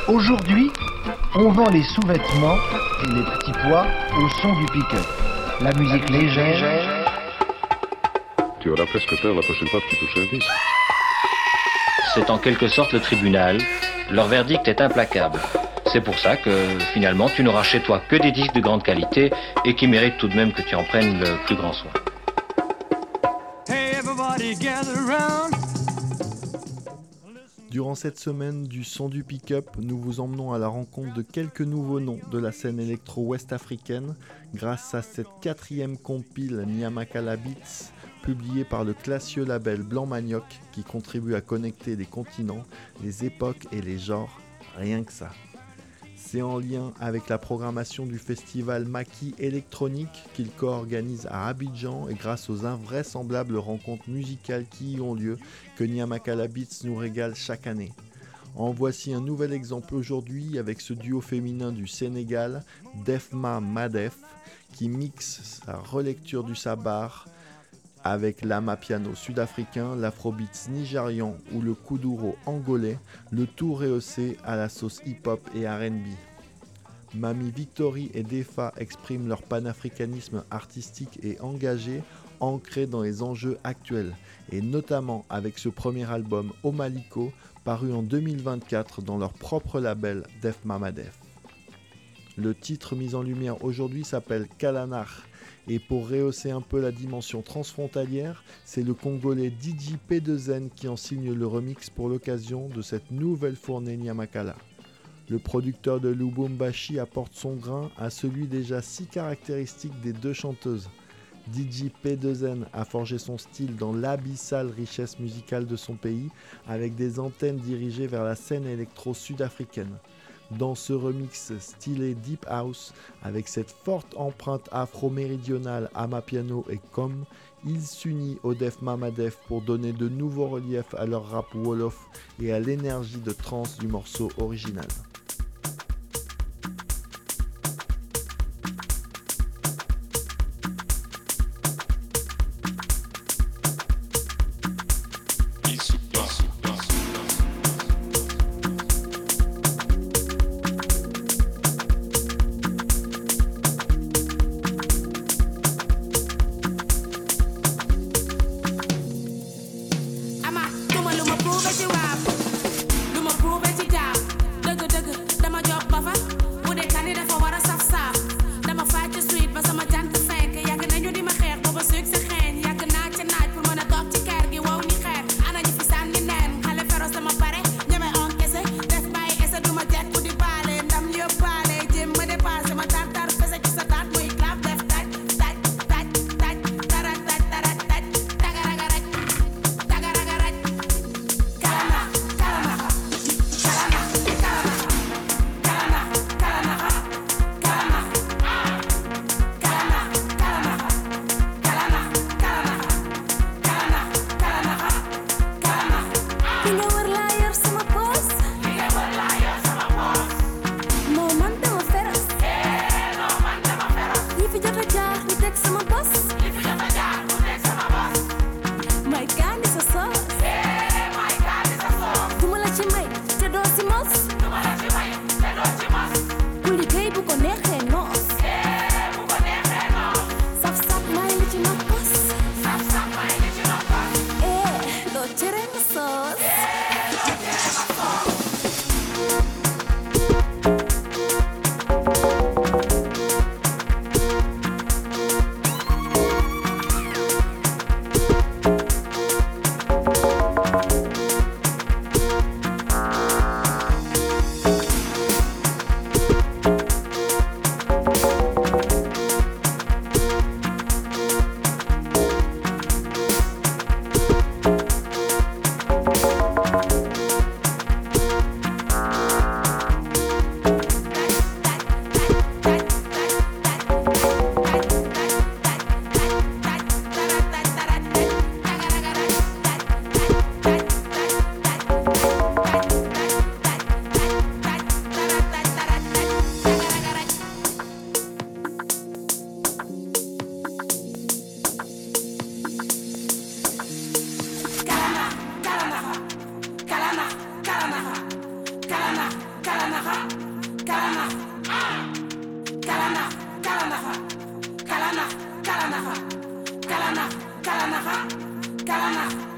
Aujourd'hui, on vend les sous-vêtements et les petits pois au son du pick-up. La musique légère. Tu auras presque peur la prochaine fois que tu touches un disque. C'est en quelque sorte le tribunal. Leur verdict est implacable. C'est pour ça que, finalement, tu n'auras chez toi que des disques de grande qualité et qui méritent tout de même que tu en prennes le plus grand soin. Durant cette semaine du son du pick-up, nous vous emmenons à la rencontre de quelques nouveaux noms de la scène électro-ouest africaine grâce à cette 4e compile Nyamakala Beats, publiée par le classieux label Blanc Manioc qui contribue à connecter les continents, les époques et les genres, rien que ça. C'est en lien avec la programmation du festival Maki électronique qu'il co-organise à Abidjan et grâce aux invraisemblables rencontres musicales qui y ont lieu que Nyamakala Beats nous régale chaque année. En voici un nouvel exemple aujourd'hui avec ce duo féminin du Sénégal, Defma Madef, qui mixe sa relecture du sabar avec l'amapiano sud-africain, l'afrobeats nigérian ou le kuduro angolais, le tout rehaussé à la sauce hip-hop et R&B. Mami Victory et Defa expriment leur panafricanisme artistique et engagé, ancré dans les enjeux actuels, et notamment avec ce premier album Omaliko, paru en 2024 dans leur propre label Defma Madef. Le titre mis en lumière aujourd'hui s'appelle Kalanar. Et pour rehausser un peu la dimension transfrontalière, c'est le Congolais DJ P2N qui en signe le remix pour l'occasion de cette nouvelle fournée Nyamakala. Le producteur de Lubumbashi apporte son grain à celui déjà si caractéristique des deux chanteuses. DJ P2N a forgé son style dans l'abyssale richesse musicale de son pays, avec des antennes dirigées vers la scène électro sud-africaine. Dans ce remix stylé Deep House, avec cette forte empreinte afro-méridionale amapiano et com, ils s'unissent au Defma Madef pour donner de nouveaux reliefs à leur rap wolof et à l'énergie de trance du morceau original. Luma prove it, you rap. Luma prove it, you down. Dugga dugga. calamar.